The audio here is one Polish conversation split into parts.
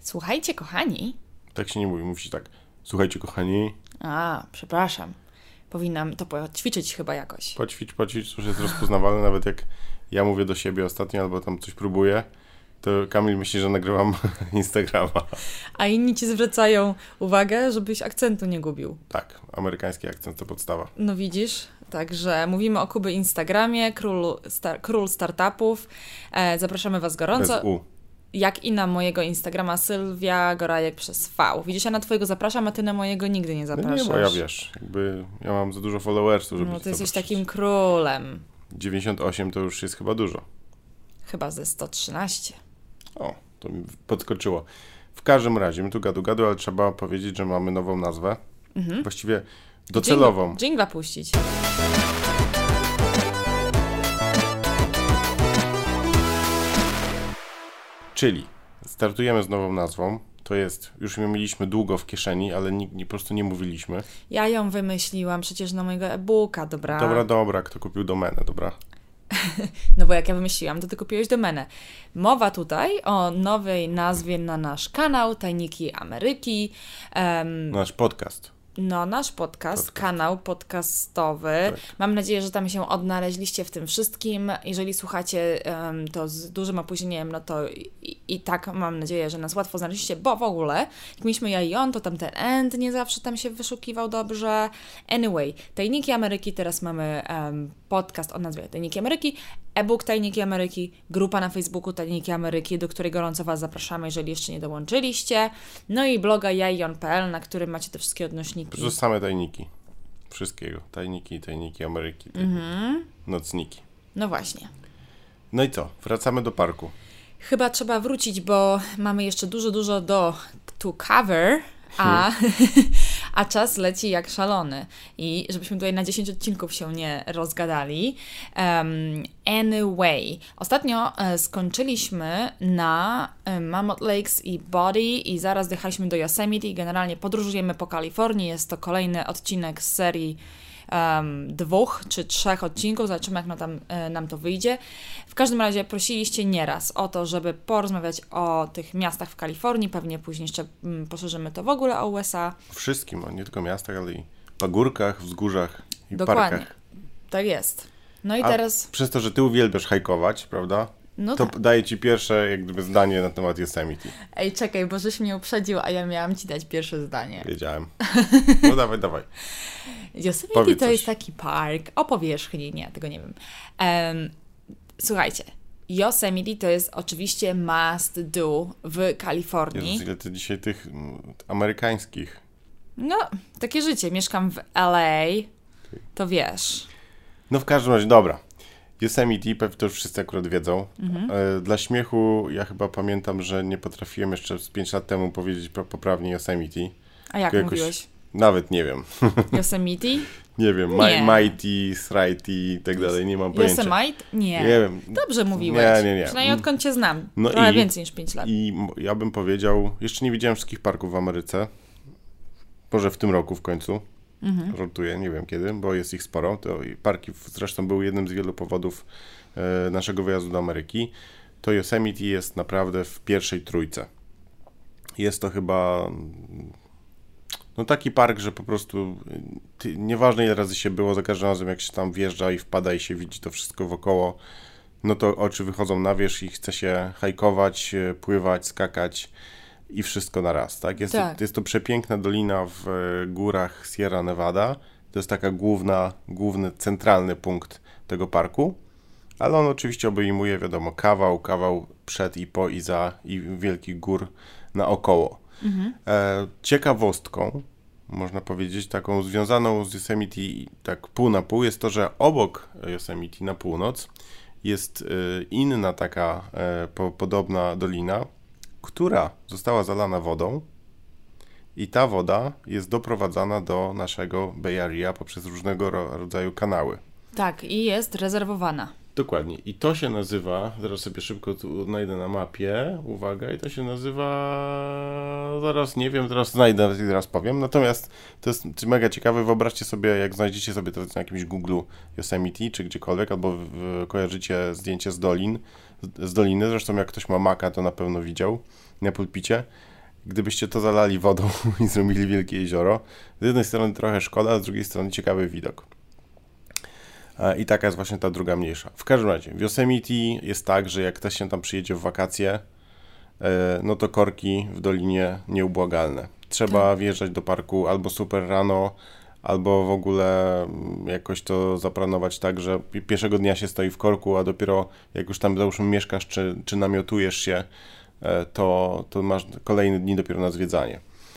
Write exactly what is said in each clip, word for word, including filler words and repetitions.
Słuchajcie, kochani. Tak się nie mówi, mówi się tak. Słuchajcie, kochani. A, przepraszam. Powinnam to poćwiczyć chyba jakoś. Poćwicz, poćwicz, to już jest rozpoznawalne, nawet jak ja mówię do siebie ostatnio, albo tam coś próbuję, to Kamil myśli, że nagrywam Instagrama. A inni ci zwracają uwagę, żebyś akcentu nie gubił. Tak, amerykański akcent to podstawa. No widzisz, także mówimy o Kuby Instagramie, król, star, król startupów. E, zapraszamy was gorąco. Bez U. Jak i na mojego Instagrama Sylwia Gorajek przez V. Widzisz, ja na twojego zapraszam, a ty na mojego nigdy nie zapraszasz. No nie, bo ja wiesz, jakby ja mam za dużo followersów, żeby No ty jesteś zobaczyć. takim królem. dziewięćdziesiąt osiem to już jest chyba dużo. Chyba ze sto trzynaście. O, to mi podskoczyło. W każdym razie, my tu gadu gadu, ale trzeba powiedzieć, że mamy nową nazwę. Mhm. Właściwie docelową. Dżingla puścić. Czyli startujemy z nową nazwą. To jest, już ją mieliśmy długo w kieszeni, ale nikt nie, po prostu nie mówiliśmy. Ja ją wymyśliłam przecież na mojego e-booka, dobra? Dobra, dobra, kto kupił domenę, dobra? No bo jak ja wymyśliłam, to ty kupiłeś domenę. Mowa tutaj o nowej nazwie na nasz kanał Tajniki Ameryki. Um, Nasz podcast. No, nasz podcast, podcast. kanał podcastowy. Tak. Mam nadzieję, że tam się odnaleźliście w tym wszystkim. Jeżeli słuchacie um, to z dużym opóźnieniem, no to i, i tak mam nadzieję, że nas łatwo znaleźliście, bo w ogóle, jak mieliśmy ja i on, to tam ten end nie zawsze tam się wyszukiwał dobrze. Anyway, Tajniki Ameryki, teraz mamy um, podcast o nazwie Tajniki Ameryki, e-book Tajniki Ameryki, grupa na Facebooku Tajniki Ameryki, do której gorąco was zapraszamy, jeżeli jeszcze nie dołączyliście. No i bloga ja i on kropka pe el, na którym macie te wszystkie odnośniki. To same tajniki. Wszystkiego. Tajniki, tajniki Ameryki, tajniki. Mm-hmm. Nocniki. No właśnie. No i co? Wracamy do parku. Chyba trzeba wrócić, bo mamy jeszcze dużo, dużo do to cover, a, hmm. a czas leci jak szalony. I żebyśmy tutaj na dziesięć odcinków się nie rozgadali. Um, anyway, ostatnio e, skończyliśmy na e, Mammoth Lakes i Body i zaraz dojechaliśmy do Yosemite i generalnie podróżujemy po Kalifornii. Jest to kolejny odcinek z serii Um, dwóch czy trzech odcinków, zobaczymy jak nam, tam, y, nam to wyjdzie. W każdym razie prosiliście nieraz o to, żeby porozmawiać o tych miastach w Kalifornii, pewnie później jeszcze um, poszerzymy to w ogóle o U S A. Wszystkim, a nie tylko miastach, ale i pagórkach, wzgórzach i Dokładnie. parkach. Tak jest. No i a teraz... przez to, że ty uwielbiasz hajkować, prawda? No to tak. daję ci pierwsze jak gdyby zdanie na temat Yosemite. Ej, czekaj, bo żeś mnie uprzedził, a ja miałam ci dać pierwsze zdanie. Wiedziałem. No dawaj, dawaj. Yosemite Powiedz to coś. jest taki park o powierzchni, nie, tego nie wiem. Um, słuchajcie, Yosemite to jest oczywiście must do w Kalifornii. Jezus, ile ty dzisiaj tych m, amerykańskich. No, takie życie. Mieszkam w L A, to wiesz. No w każdym razie, dobra. Yosemite, pewnie to już wszyscy akurat wiedzą. Mhm. Dla śmiechu ja chyba pamiętam, że nie potrafiłem jeszcze z pięć lat temu powiedzieć poprawnie Yosemite. A jak jakoś... mówiłeś? Nawet nie wiem. Yosemite? Nie wiem, nie. Mighty, Srighty i tak dalej, nie mam pojęcia. Yosemite? Nie. Nie wiem. Dobrze mówiłeś. Nie, nie, nie. Przynajmniej odkąd cię znam. No Trochę i, więcej niż pięć lat. I ja bym powiedział, jeszcze nie widziałem wszystkich parków w Ameryce. Może w tym roku w końcu. Mhm. Żartuję, nie wiem kiedy, bo jest ich sporo. To parki zresztą był jednym z wielu powodów e, naszego wyjazdu do Ameryki. To Yosemite jest naprawdę w pierwszej trójce. Jest to chyba no taki park, że po prostu ty, nieważne ile razy się było, za każdym razem jak się tam wjeżdża i wpada i się widzi to wszystko wokoło, no to oczy wychodzą na wierzch i chce się hajkować, pływać, skakać i wszystko na raz, tak? Jest, tak. To, jest to przepiękna dolina w górach Sierra Nevada. To jest taka główna, główny, centralny punkt tego parku, ale on oczywiście obejmuje, wiadomo, kawał, kawał przed i po i za i wielkich gór naokoło. Mhm. E, ciekawostką, można powiedzieć, taką związaną z Yosemite tak pół na pół jest to, że obok Yosemite na północ jest e, inna taka e, po, podobna dolina, która została zalana wodą i ta woda jest doprowadzana do naszego Bay Area poprzez różnego ro- rodzaju kanały. Tak, i jest rezerwowana. Dokładnie. I to się nazywa, zaraz sobie szybko tu znajdę na mapie, uwaga, i to się nazywa, zaraz nie wiem, teraz znajdę i zaraz powiem, natomiast to jest mega ciekawe, wyobraźcie sobie, jak znajdziecie sobie to na jakimś Google Yosemite, czy gdziekolwiek, albo w, w, kojarzycie zdjęcie z dolin, z, z doliny, zresztą jak ktoś ma Maca, to na pewno widział na pulpicie, gdybyście to zalali wodą i zrobili wielkie jezioro. Z jednej strony trochę szkoda, a z drugiej strony ciekawy widok. I taka jest właśnie ta druga mniejsza. W każdym razie, w Yosemite jest tak, że jak ktoś się tam przyjedzie w wakacje, no to korki w dolinie nieubłagalne. Trzeba tak. wjeżdżać do parku albo super rano, albo w ogóle jakoś to zaplanować tak, że pierwszego dnia się stoi w korku, a dopiero jak już tam załóżmy mieszkasz, czy, czy namiotujesz się, to, to masz kolejne dni dopiero na zwiedzanie.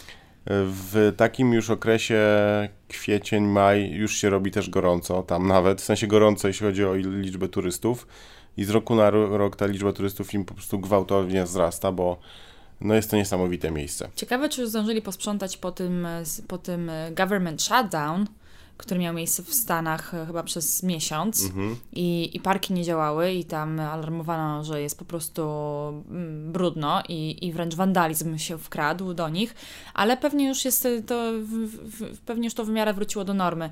W takim już okresie kwiecień, maj już się robi też gorąco, tam nawet, w sensie gorąco, jeśli chodzi o liczbę turystów i z roku na rok ta liczba turystów im po prostu gwałtownie wzrasta, bo no jest to niesamowite miejsce. Ciekawe, czy już zdążyli posprzątać po tym, po tym government shutdown, który miał miejsce w Stanach chyba przez miesiąc mhm. i, i parki nie działały i tam alarmowano, że jest po prostu brudno i, i wręcz wandalizm się wkradł do nich, ale pewnie już jest to, w, w, pewnie już to w miarę wróciło do normy.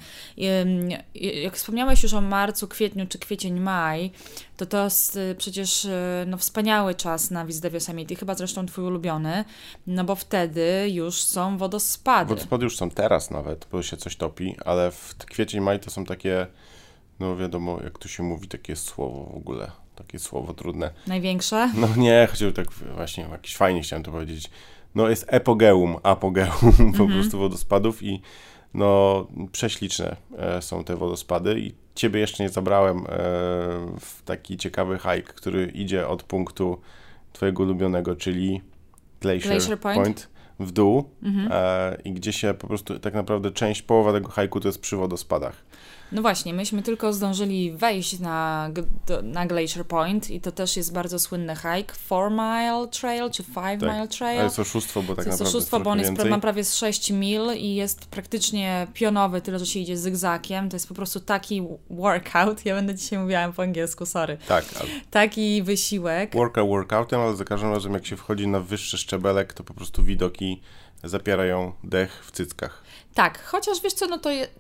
I, jak wspomniałeś już o marcu, kwietniu czy kwiecień, maj, to to jest przecież no, wspaniały czas na wizytę w Yosemite, chyba zresztą twój ulubiony, no bo wtedy już są wodospady. Wodospady już są teraz nawet, bo się coś topi, ale w kwiecień, maj to są takie, no wiadomo, jak tu się mówi, takie słowo w ogóle, takie słowo trudne. Największe? No nie, chodziło tak właśnie, jakiś fajnie chciałem to powiedzieć. No jest epogeum, apogeum mm-hmm. po prostu wodospadów i no prześliczne e, są te wodospady i ciebie jeszcze nie zabrałem e, w taki ciekawy hike, który idzie od punktu twojego ulubionego, czyli Glacier, Glacier Point. Point w dół mhm. e, i gdzie się po prostu tak naprawdę część, połowa tego hajku to jest przy wodospadach. No właśnie, myśmy tylko zdążyli wejść na, na Glacier Point i to też jest bardzo słynny hike, four mile trail czy five tak. mile trail. To jest oszustwo, bo tak to jest naprawdę oszustwo, jest bo on jest, więcej. ma prawie z sześć mil i jest praktycznie pionowy, tyle że się idzie zygzakiem. To jest po prostu taki workout. Ja będę dzisiaj mówiła po angielsku, sorry. Tak. Ale... Taki wysiłek. Workout workoutem, ale za każdym razem jak się wchodzi na wyższy szczebelek, to po prostu widoki zapierają dech w cyckach. Tak, chociaż wiesz co, no to je...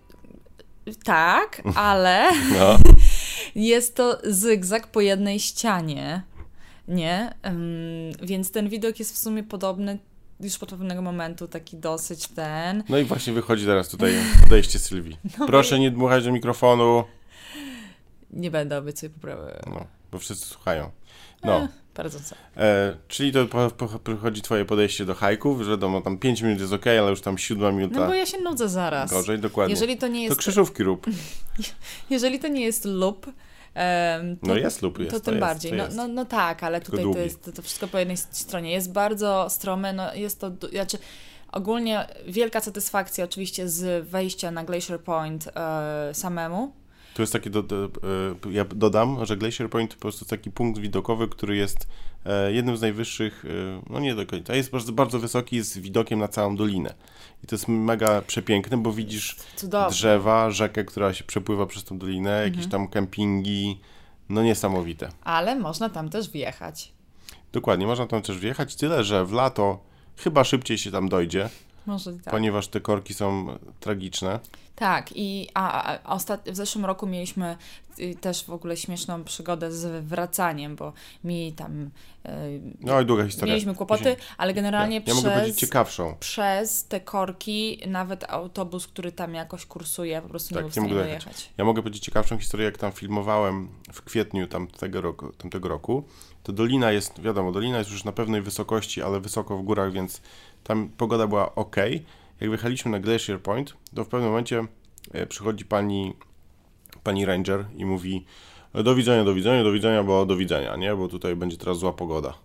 tak, ale no. jest to zygzak po jednej ścianie, nie? Um, więc ten widok jest w sumie podobny już od pewnego momentu, taki dosyć ten. No i właśnie wychodzi teraz tutaj podejście Sylwii. No proszę i... nie dmuchać do mikrofonu. Nie będę obiecuję poprawy. No, bo wszyscy słuchają. No. Eh, bardzo co. E, czyli to przychodzi twoje podejście do hajków, że wiadomo, tam pięć minut jest okej, ale już tam siódma minuta. No bo ja się nudzę zaraz. Gorzej, dokładnie. Jeżeli to nie jest... To krzyżówki rób. Jeżeli to nie jest loop, um, to, no jest loop, jest. To, to tym jest, bardziej. to no, jest. no, no tak, ale Tylko tutaj długi. to jest to wszystko po jednej stronie. Jest bardzo strome, no jest to... Znaczy, ogólnie wielka satysfakcja oczywiście z wejścia na Glacier Point e, samemu. Tu jest taki, do, do, ja dodam, że Glacier Point to po prostu taki punkt widokowy, który jest jednym z najwyższych, no nie do końca, jest bardzo, bardzo wysoki, z widokiem na całą dolinę. I to jest mega przepiękne, bo widzisz Cudowne. drzewa, rzekę, która się przepływa przez tą dolinę, mhm. jakieś tam kempingi, no niesamowite. Ale można tam też wjechać. Dokładnie, można tam też wjechać, tyle, że w lato chyba szybciej się tam dojdzie. Może tak. Ponieważ te korki są tragiczne. Tak, i a, a ostat... w zeszłym roku mieliśmy y, też w ogóle śmieszną przygodę z wracaniem, bo mi tam y, no i długa historia. Mieliśmy kłopoty, ale generalnie ja, ja przez, mogę powiedzieć ciekawszą. Przez te korki nawet autobus, który tam jakoś kursuje, po prostu tak, nie był w stanie dojechać. Ja mogę powiedzieć ciekawszą historię, jak tam filmowałem w kwietniu tamtego roku, tamtego roku. To dolina jest, wiadomo, dolina jest już na pewnej wysokości, ale wysoko w górach, więc tam pogoda była ok. Jak wyjechaliśmy na Glacier Point, to w pewnym momencie przychodzi pani, pani ranger i mówi do widzenia, do widzenia, do widzenia, bo do widzenia, nie? Bo tutaj będzie teraz zła pogoda.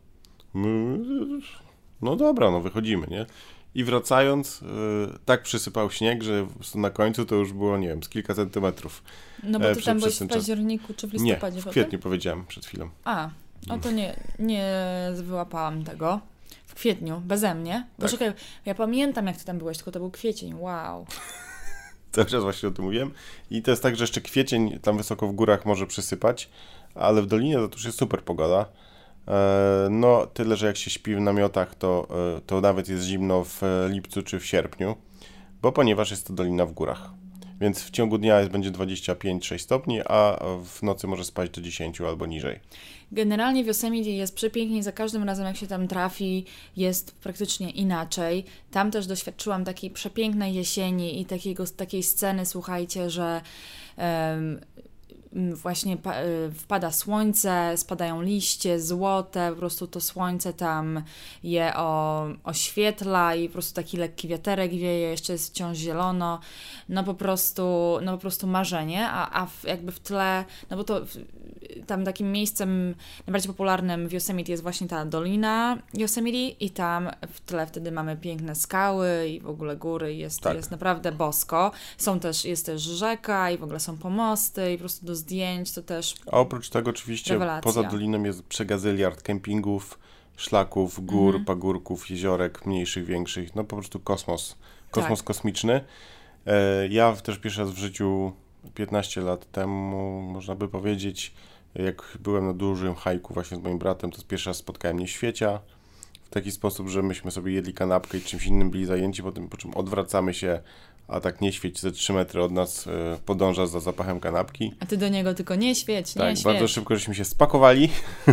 No dobra, no wychodzimy, nie? I wracając, yy, tak przysypał śnieg, że na końcu to już było, nie wiem, z kilka centymetrów. No bo ty tam byłeś w październiku czy w listopadzie? Nie, w kwietniu powiedziałem przed chwilą. A, no to nie, nie wyłapałam tego. W kwietniu, beze mnie. Tak. Bo czekaj, ja pamiętam, jak ty tam byłeś, tylko to był kwiecień, wow. Cały czas właśnie o tym mówiłem. I to jest tak, że jeszcze kwiecień tam wysoko w górach może przysypać, ale w dolinie to już jest super pogoda. No, tyle, że jak się śpi w namiotach, to, to nawet jest zimno w lipcu czy w sierpniu, bo ponieważ jest to dolina w górach. Więc w ciągu dnia jest, będzie dwadzieścia pięć sześć stopni, a w nocy może spać do dziesięć albo niżej. Generalnie w Yosemite jest przepięknie, za każdym razem jak się tam trafi jest praktycznie inaczej. Tam też doświadczyłam takiej przepięknej jesieni i takiego, takiej sceny, słuchajcie, że um, właśnie pa- wpada słońce, spadają liście złote, po prostu to słońce tam je o, oświetla i po prostu taki lekki wiaterek wieje, jeszcze jest wciąż zielono, no po prostu, no po prostu marzenie, a, a w, jakby w tle, no bo to w, tam takim miejscem najbardziej popularnym w Yosemite jest właśnie ta dolina Yosemite i tam w tle wtedy mamy piękne skały i w ogóle góry, jest, tak. jest naprawdę bosko. Są też, jest też rzeka i w ogóle są pomosty i po prostu do zdjęć to też A oprócz tego oczywiście rewelacja. Poza doliną jest przegazyliard kempingów, szlaków, gór, mhm. pagórków, jeziorek, mniejszych, większych, no po prostu kosmos, kosmos tak. kosmiczny. E, ja też pierwszy raz w życiu piętnaście lat temu, można by powiedzieć, jak byłem na dużym hajku właśnie z moim bratem, to pierwszy raz spotkałem niedźwiedzia w taki sposób, że myśmy sobie jedli kanapkę i czymś innym byli zajęci, potem, po czym odwracamy się, a tak niedźwiedź ze trzy metry od nas y, podąża za zapachem kanapki. A ty do niego tylko nie świeć, nie tak, świeć. bardzo szybko żeśmy się spakowali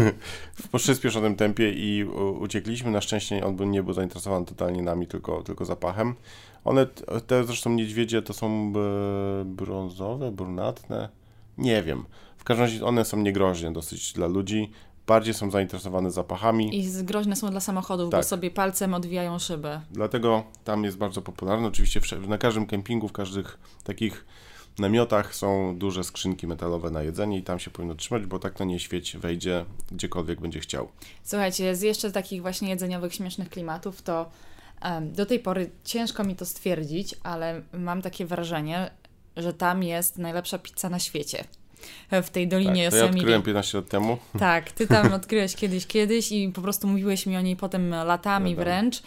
w przyspieszonym tempie i u, uciekliśmy. Na szczęście on nie był zainteresowany totalnie nami, tylko, tylko zapachem. One, te zresztą niedźwiedzie to są b- brązowe, brunatne, nie wiem. W każdym razie one są niegroźne dosyć dla ludzi. Bardziej są zainteresowane zapachami. I groźne są dla samochodów, tak. bo sobie palcem odwijają szyby. Dlatego tam jest bardzo popularne. Oczywiście na każdym kempingu, w każdych takich namiotach są duże skrzynki metalowe na jedzenie i tam się powinno trzymać, bo tak to niedźwiedź wejdzie gdziekolwiek będzie chciał. Słuchajcie, z jeszcze takich właśnie jedzeniowych, śmiesznych klimatów, to um, do tej pory ciężko mi to stwierdzić, ale mam takie wrażenie, że tam jest najlepsza pizza na świecie. W tej dolinie tak, to Yosemite. Ja odkryłem piętnaście lat temu. Tak, ty tam odkryłeś kiedyś, kiedyś i po prostu mówiłeś mi o niej potem latami no wręcz.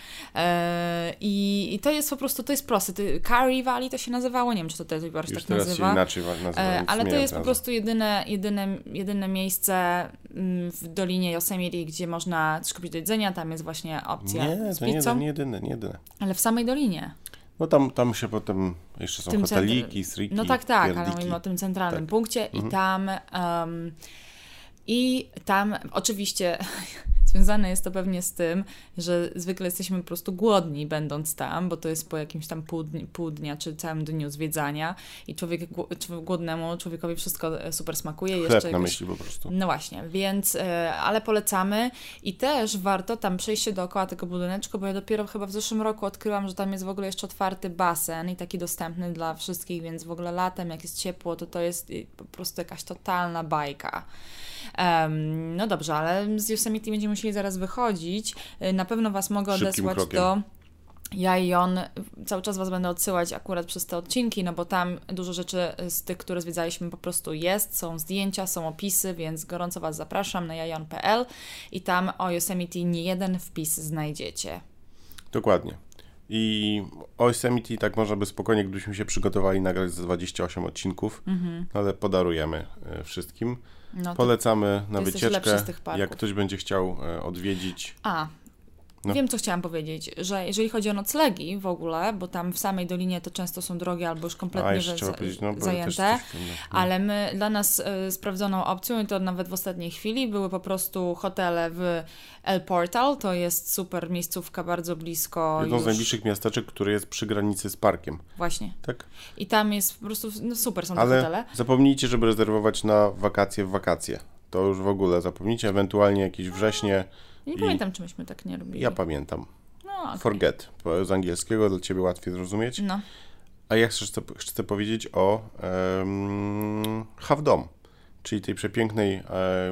E, i, I to jest po prostu, to jest proste. Ty, Curry Valley to się nazywało, nie wiem, czy to tej pory się tak teraz nazywa. Się inaczej nazywa e, ale to jest razem. po prostu jedyne, jedyne, jedyne miejsce w dolinie Yosemite, gdzie można coś kupić do jedzenia, tam jest właśnie opcja nie, z to pizzą. Nie, nie jedyne, nie jedyne. Ale w samej dolinie. No tam, tam się potem jeszcze są tym hoteliki, centr- striki, No tak, tak, pierdiki. ale mówimy o tym centralnym tak. punkcie mhm. i tam um, i tam oczywiście związane jest to pewnie z tym, że zwykle jesteśmy po prostu głodni będąc tam, bo to jest po jakimś tam pół, dni, pół dnia czy całym dniu zwiedzania i człowiek, głodnemu człowiekowi wszystko super smakuje. Chleb jeszcze na jakoś... myśli po prostu. No właśnie, więc, ale polecamy i też warto tam przejść się dookoła tego budyneczku, bo ja dopiero chyba w zeszłym roku odkryłam, że tam jest w ogóle jeszcze otwarty basen i taki dostępny dla wszystkich, więc w ogóle latem, jak jest ciepło, to to jest po prostu jakaś totalna bajka. Um, no dobrze, ale z Yosemite będziemy musieli zaraz wychodzić. Na pewno Was mogę Szybkim odesłać krokiem. do... Ja i on cały czas Was będę odsyłać akurat przez te odcinki, no bo tam dużo rzeczy z tych, które zwiedzaliśmy po prostu jest, są zdjęcia, są opisy, więc gorąco Was zapraszam na jajon kropka p l i tam o Yosemite nie jeden wpis znajdziecie. Dokładnie. I o Yosemite tak można by spokojnie, gdybyśmy się przygotowali nagrać za dwadzieścia osiem odcinków, mm-hmm. ale podarujemy y, wszystkim. No to, Polecamy na wycieczkę, jak ktoś będzie chciał y, odwiedzić. A, no. Wiem, co chciałam powiedzieć, że jeżeli chodzi o noclegi w ogóle, bo tam w samej dolinie to często są drogie albo już kompletnie A, za, no, zajęte, ale my dla nas y, sprawdzoną opcją i to nawet w ostatniej chwili były po prostu hotele w El Portal, to jest super miejscówka bardzo blisko. Jedno już... z najbliższych miasteczek, które jest przy granicy z parkiem. Właśnie. Tak. I tam jest po prostu, no super są te ale hotele. Zapomnijcie, żeby rezerwować na wakacje w wakacje. To już w ogóle zapomnijcie, ewentualnie jakieś wrześnie. Nie I... pamiętam, czy myśmy tak nie robili. Ja pamiętam. No, okay. Forget, z angielskiego, dla Ciebie łatwiej zrozumieć. No. A ja chcę, chcę powiedzieć o um, Half Dome, czyli tej przepięknej e,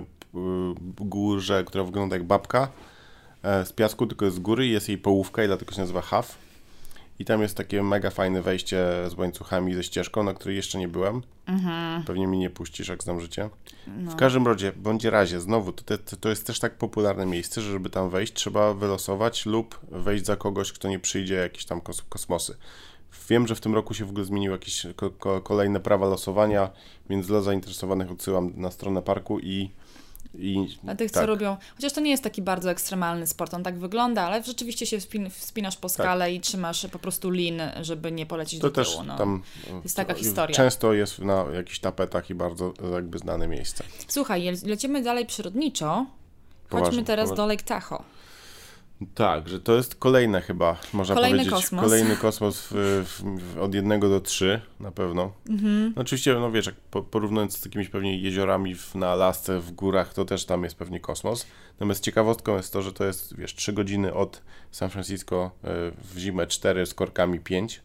górze, która wygląda jak babka e, z piasku, tylko z góry, jest jej połówka i dlatego się nazywa Half. I tam jest takie mega fajne wejście z łańcuchami, ze ścieżką, na której jeszcze nie byłem. Mhm. Pewnie mi nie puścisz, jak znam życie. No. W każdym razie, bądź razie, znowu, to, te, to jest też tak popularne miejsce, że żeby tam wejść, trzeba wylosować lub wejść za kogoś, kto nie przyjdzie, jakieś tam kos- kosmosy. Wiem, że w tym roku się w ogóle zmieniły jakieś ko- ko- kolejne prawa losowania, więc dla zainteresowanych odsyłam na stronę parku i I, Dla tych, tak. co robią, chociaż to nie jest taki bardzo ekstremalny sport, on tak wygląda, ale rzeczywiście się wspin, wspinasz po skale tak. i trzymasz po prostu lin, żeby nie polecieć to do tyłu. też No. tam to jest taka historia. Często jest na jakichś tapetach i bardzo jakby znane miejsce. Słuchaj, lecimy dalej przyrodniczo. Poważnie, Chodźmy teraz poważnie. do Lake Tahoe. Tak, że to jest kolejne chyba, można Kolejny powiedzieć, kosmos. kolejny kosmos w, w, w, od jednego do trzy na pewno. Mhm. No oczywiście, no wiesz, jak po, porównując z jakimiś pewnie jeziorami w, na Alasce, w górach, to też tam jest pewnie kosmos. Natomiast ciekawostką jest to, że to jest, wiesz, trzy godziny od San Francisco y, w zimę cztery z korkami pięć.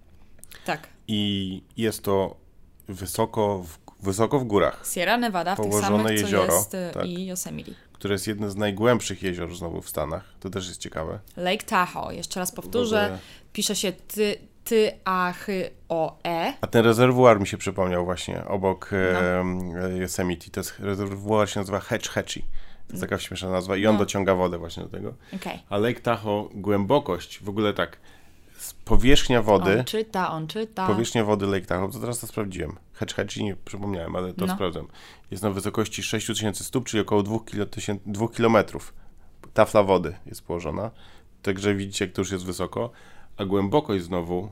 Tak. I jest to wysoko w, wysoko w górach. Sierra Nevada, w tych Położone samych, jezioro, co jest tak. i Yosemite. Które jest jedno z najgłębszych jezior znowu w Stanach. To też jest ciekawe. Lake Tahoe, jeszcze raz powtórzę, ogóle... pisze się ty, ty, a, chy, o, e. A ten rezerwuar mi się przypomniał właśnie obok no. e, Yosemite. To jest rezerwuar, się nazywa Hetch Hetchy. To jest taka śmieszna nazwa i on no. dociąga wodę właśnie do tego. Okay. A Lake Tahoe, głębokość, w ogóle tak, powierzchnia wody... On czyta, on czyta. Powierzchnia wody Lake Tahoe, to teraz to sprawdziłem. Hetch Hetchy nie przypomniałem, ale to no. sprawdzam. Jest na wysokości sześć tysięcy stóp, czyli około dwóch kilometrów. Tafla wody jest położona. Także widzicie, jak to już jest wysoko. A głębokość znowu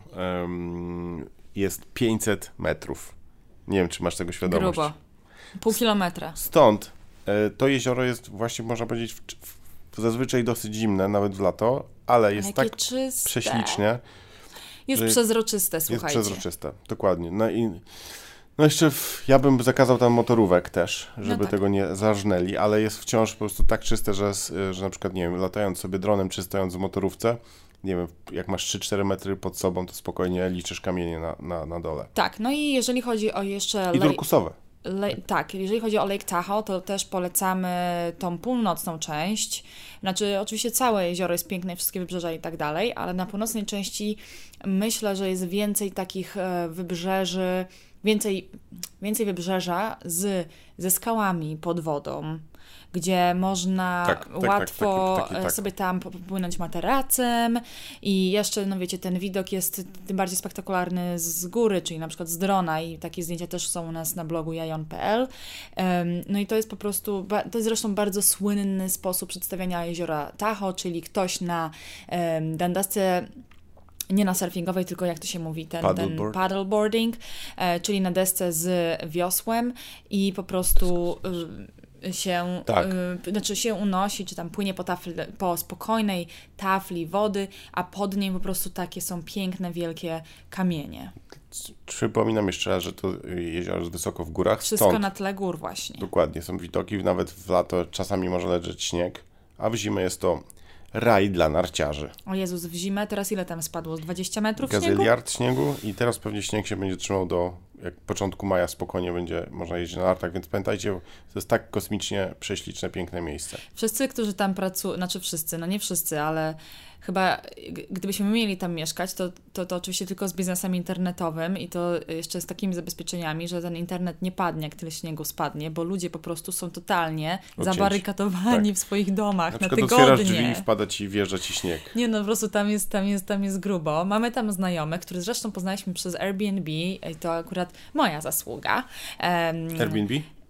um, jest pięćset metrów. Nie wiem, czy masz tego świadomość. Grubo. Pół kilometra. Stąd e, to jezioro jest właśnie, można powiedzieć, w, w, zazwyczaj dosyć zimne, nawet w lato, ale jest Jakie tak czyste. prześlicznie. Jest przezroczyste, słuchajcie. Jest przezroczyste, dokładnie. No i no jeszcze w, ja bym zakazał tam motorówek też, żeby no tak. tego nie zarżnęli, ale jest wciąż po prostu tak czyste, że, że na przykład, nie wiem, latając sobie dronem czy stojąc w motorówce, nie wiem, jak masz trzy cztery metry pod sobą, to spokojnie liczysz kamienie na, na, na dole. Tak, no i jeżeli chodzi o jeszcze... I turkusowe. Le- tak, jeżeli chodzi o Lake Tahoe, to też polecamy tą północną część. Znaczy, oczywiście całe jezioro jest piękne, wszystkie wybrzeża i tak dalej, ale na północnej części myślę, że jest więcej takich e, wybrzeży, więcej, więcej wybrzeża z, ze skałami pod wodą, gdzie można tak, tak, łatwo tak, taki, taki, tak. sobie tam popłynąć materacem i jeszcze, no wiecie, ten widok jest tym bardziej spektakularny z góry, czyli na przykład z drona i takie zdjęcia też są u nas na blogu jajon kropka p l. Um, no i to jest po prostu, to jest zresztą bardzo słynny sposób przedstawiania jeziora Tahoe, czyli ktoś na um, dandasce, nie na surfingowej, tylko jak to się mówi, ten paddleboard, ten paddleboarding, e, czyli na desce z wiosłem i po prostu y, się, tak. y, znaczy się unosi, czy tam płynie po, tafli, po spokojnej tafli wody, a pod niej po prostu takie są piękne, wielkie kamienie. Przypominam jeszcze raz, że to jezioro jest wysoko w górach. Wszystko stąd, na tle gór właśnie. Dokładnie, są widoki, nawet w lato czasami może leżeć śnieg, a w zimę jest to raj dla narciarzy. O Jezus, w zimę teraz ile tam spadło? dwadzieścia metrów Gazyliard śniegu? śniegu i teraz pewnie śnieg się będzie trzymał do jak początku maja, spokojnie będzie można jeździć na nartach, więc pamiętajcie, to jest tak kosmicznie prześliczne, piękne miejsce. Wszyscy, którzy tam pracują, znaczy wszyscy, no nie wszyscy, ale chyba gdybyśmy mieli tam mieszkać, to, to, to oczywiście tylko z biznesem internetowym i to jeszcze z takimi zabezpieczeniami, że ten internet nie padnie, jak tyle śniegu spadnie, bo ludzie po prostu są totalnie Odcięci. zabarykadowani tak. w swoich domach na, na tygodnie. Na otwierasz drzwi i wpada ci, wjeżdża ci śnieg. Nie no, po prostu tam jest, tam jest, tam jest grubo. Mamy tam znajomych, których zresztą poznaliśmy przez Airbnb i to akurat moja zasługa. Um, Airbnb?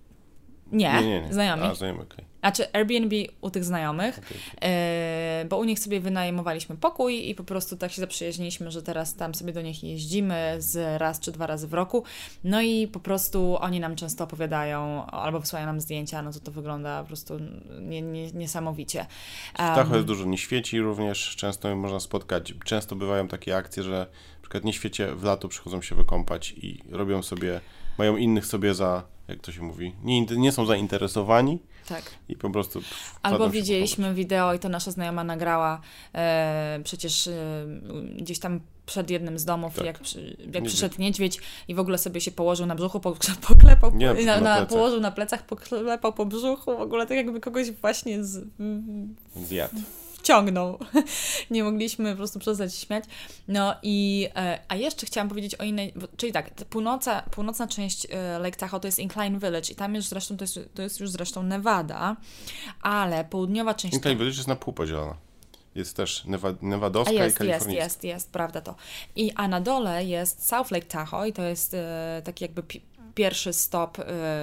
Nie, nie, nie, nie. znajomi. A, znajomy, okay. Znaczy Airbnb u tych znajomych, okay. e, bo u nich sobie wynajmowaliśmy pokój i po prostu tak się zaprzyjaźniliśmy, że teraz tam sobie do nich jeździmy z raz czy dwa razy w roku. No i po prostu oni nam często opowiadają albo wysyłają nam zdjęcia, no to to wygląda po prostu nie, nie, niesamowicie. Um, w Tahoe jest dużo nieświeci również, często można spotkać, często bywają takie akcje, że na przykład nieświecie w lato przychodzą się wykąpać i robią sobie, mają innych sobie za, jak to się mówi, nie, nie są zainteresowani. Tak. I po prostu. Albo widzieliśmy wideo i to nasza znajoma nagrała e, przecież e, gdzieś tam przed jednym z domów, tak. jak, jak przyszedł niedźwiedź i w ogóle sobie się położył na brzuchu, poklepał, nie, na, na, na położył na plecach, poklepał po brzuchu, w ogóle tak jakby kogoś właśnie z, zjadł. Ciągnął. Nie mogliśmy po prostu przestać śmiać. No i, e, a jeszcze chciałam powiedzieć o innej, czyli tak, północa, północna część e, Lake Tahoe to jest Incline Village i tam już zresztą, to jest, to jest już zresztą Nevada, ale południowa część... Incline Village jest na pół podzielona. Jest też Nevad- Nevadowska jest, i kalifornijska. Jest, jest, jest, prawda to. I, a na dole jest South Lake Tahoe i to jest e, taki jakby pi- pierwszy stop y,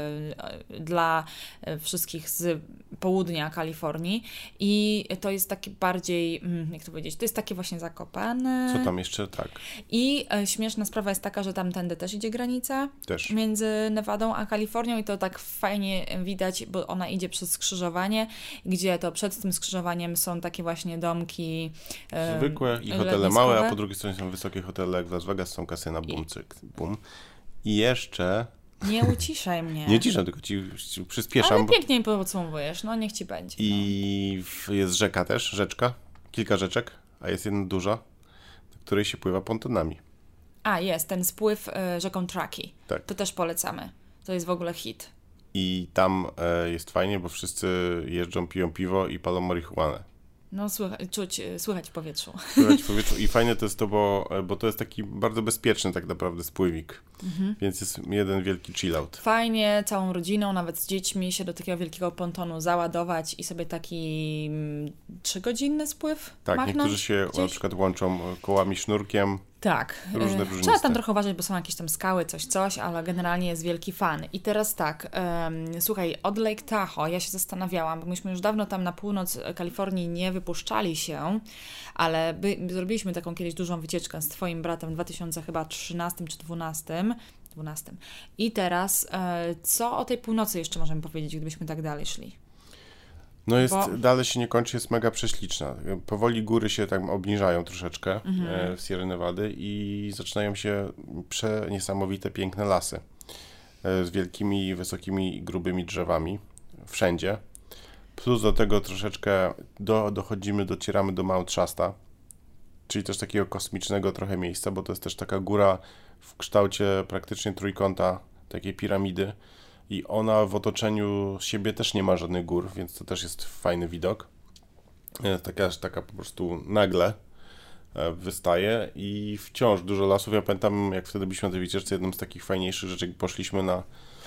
dla wszystkich z południa Kalifornii i to jest taki bardziej, jak to powiedzieć, to jest takie właśnie Zakopane. Co tam jeszcze? Tak. I y, śmieszna sprawa jest taka, że tamtędy też idzie granica Też. między Nevadą a Kalifornią i to tak fajnie widać, bo ona idzie przez skrzyżowanie, gdzie to przed tym skrzyżowaniem są takie właśnie domki y, zwykłe i hotele małe, a po drugiej stronie są wysokie hotele jak w Las Vegas, są kasyna, bum, cyk, bum. I jeszcze... Nie uciszaj mnie. Nie ciszę, tylko ci, ci przyspieszam. Ale pięknie mi podsumowujesz, no niech ci będzie. I no. Jest rzeka też, rzeczka, kilka rzeczek, a jest jedna duża, do której się pływa pontonami. A, jest, ten spływ y, rzeką Truckee. Tak. To też polecamy. To jest w ogóle hit. I tam e, jest fajnie, bo wszyscy jeżdżą, piją piwo i palą marihuanę. No słychać, czuć, słychać w powietrzu. Słychać w powietrzu i fajne to jest to, bo, bo to jest taki bardzo bezpieczny tak naprawdę spływik, mhm. więc jest jeden wielki chillout. Fajnie, całą rodziną, nawet z dziećmi się do takiego wielkiego pontonu załadować i sobie taki trzygodzinny spływ Tak, machnąć niektórzy się gdzieś. Na przykład łączą kołami, sznurkiem. Tak, Różne, e, różniste. trzeba tam trochę uważać, bo są jakieś tam skały, coś, coś, ale generalnie jest wielki fan. I teraz tak, um, słuchaj, od Lake Tahoe ja się zastanawiałam, bo myśmy już dawno tam na północ Kalifornii nie wypuszczali się, ale by, by zrobiliśmy taką kiedyś dużą wycieczkę z twoim bratem w dwa tysiące trzynastym czy dwunastym. dwunastym. I teraz, e, co o tej północy jeszcze możemy powiedzieć, gdybyśmy tak dalej szli? No jest, Bo... dalej się nie kończy, jest mega prześliczna. Powoli góry się tam obniżają troszeczkę mhm. w Sierra Nevady i zaczynają się prze niesamowite, piękne lasy z wielkimi, wysokimi i grubymi drzewami wszędzie. Plus do tego troszeczkę do, dochodzimy, docieramy do Mount Shasta, czyli też takiego kosmicznego trochę miejsca, bo to jest też taka góra w kształcie praktycznie trójkąta, takiej piramidy. I ona w otoczeniu siebie też nie ma żadnych gór, więc to też jest fajny widok. Taka, taka po prostu nagle wystaje i wciąż dużo lasów. Ja pamiętam, jak wtedy byliśmy na tej wycieczce, jedną z takich fajniejszych rzeczy, poszliśmy na